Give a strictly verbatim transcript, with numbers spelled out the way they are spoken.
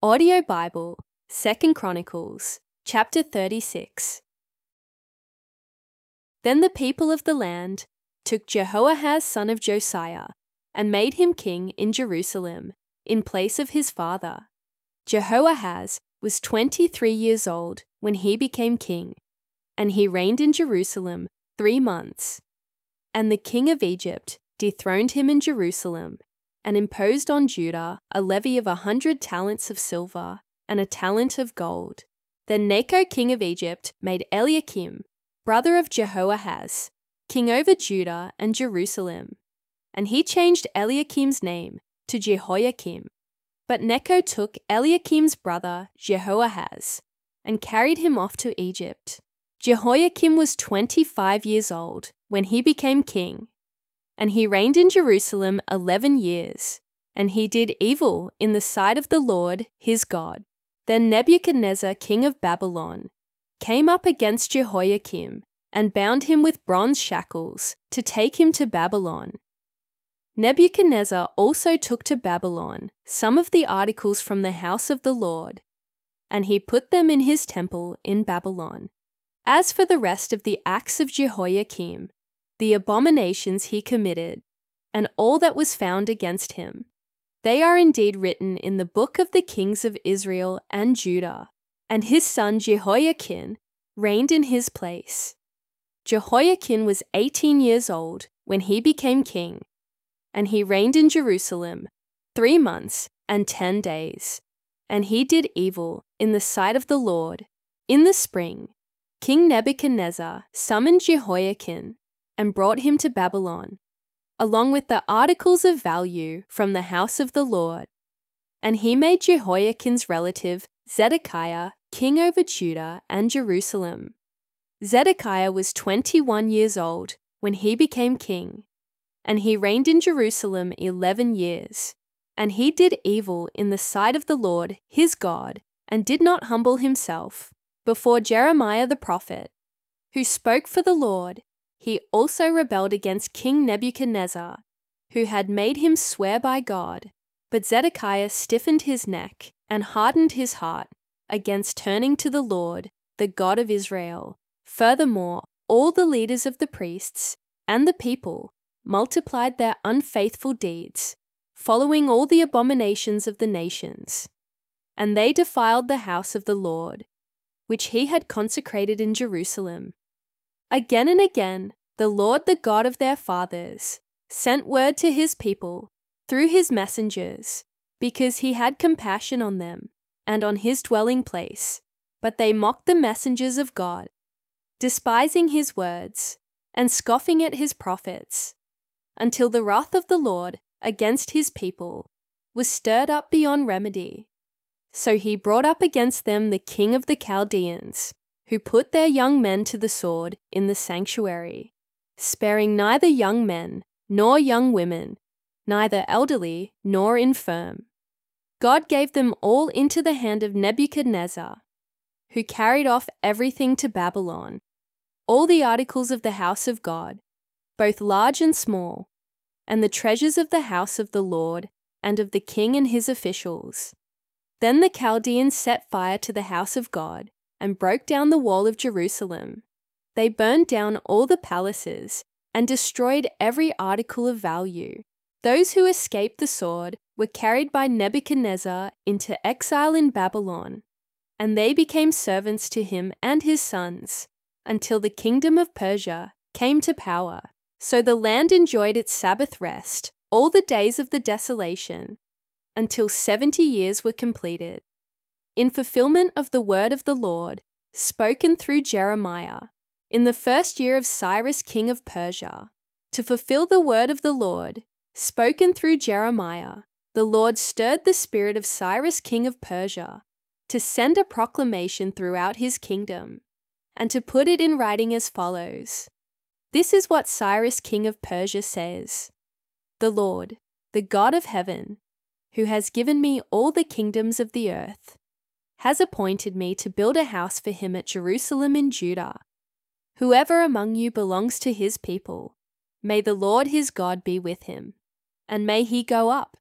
Audio Bible, Second Chronicles, chapter thirty-six. Then the people of the land took Jehoahaz son of Josiah and made him king in Jerusalem in place of his father. Jehoahaz was twenty-three years old when he became king, and he reigned in Jerusalem three months. And the king of Egypt dethroned him in Jerusalem and imposed on Judah a levy of a hundred talents of silver and a talent of gold. Then Necho king of Egypt made Eliakim, brother of Jehoahaz, king over Judah and Jerusalem. And he changed Eliakim's name to Jehoiakim. But Necho took Eliakim's brother Jehoahaz and carried him off to Egypt. Jehoiakim was twenty-five years old when he became king, and he reigned in Jerusalem eleven years, and he did evil in the sight of the Lord his God. Then Nebuchadnezzar king of Babylon came up against Jehoiakim and bound him with bronze shackles to take him to Babylon. Nebuchadnezzar also took to Babylon some of the articles from the house of the Lord, and he put them in his temple in Babylon. As for the rest of the acts of Jehoiakim, the abominations he committed, and all that was found against him, they are indeed written in the book of the kings of Israel and Judah, and his son Jehoiachin reigned in his place. Jehoiachin was eighteen years old when he became king, and he reigned in Jerusalem three months and ten days. And he did evil in the sight of the Lord. In the spring, King Nebuchadnezzar summoned Jehoiachin and brought him to Babylon, along with the articles of value from the house of the Lord. And he made Jehoiachin's relative Zedekiah king over Judah and Jerusalem. Zedekiah was twenty-one years old when he became king, and he reigned in Jerusalem eleven years. And he did evil in the sight of the Lord his God, and did not humble himself before Jeremiah the prophet, who spoke for the Lord. He also rebelled against King Nebuchadnezzar, who had made him swear by God. But Zedekiah stiffened his neck and hardened his heart against turning to the Lord, the God of Israel. Furthermore, all the leaders of the priests and the people multiplied their unfaithful deeds, following all the abominations of the nations. And they defiled the house of the Lord, which he had consecrated in Jerusalem. Again and again, the Lord, the God of their fathers, sent word to his people through his messengers, because he had compassion on them and on his dwelling place. But they mocked the messengers of God, despising his words and scoffing at his prophets, until the wrath of the Lord against his people was stirred up beyond remedy. So he brought up against them the king of the Chaldeans, who put their young men to the sword in the sanctuary, sparing neither young men nor young women, neither elderly nor infirm. God gave them all into the hand of Nebuchadnezzar, who carried off everything to Babylon, all the articles of the house of God, both large and small, and the treasures of the house of the Lord and of the king and his officials. Then the Chaldeans set fire to the house of God and broke down the wall of Jerusalem. They burned down all the palaces and destroyed every article of value. Those who escaped the sword were carried by Nebuchadnezzar into exile in Babylon, and they became servants to him and his sons, until the kingdom of Persia came to power. So the land enjoyed its Sabbath rest all the days of the desolation, until seventy years were completed, in fulfillment of the word of the Lord, spoken through Jeremiah, in the first year of Cyrus king of Persia. To fulfill the word of the Lord, spoken through Jeremiah, the Lord stirred the spirit of Cyrus king of Persia to send a proclamation throughout his kingdom, and to put it in writing as follows. This is what Cyrus king of Persia says: The Lord, the God of heaven, who has given me all the kingdoms of the earth, has appointed me to build a house for him at Jerusalem in Judah. Whoever among you belongs to his people, may the Lord his God be with him, and may he go up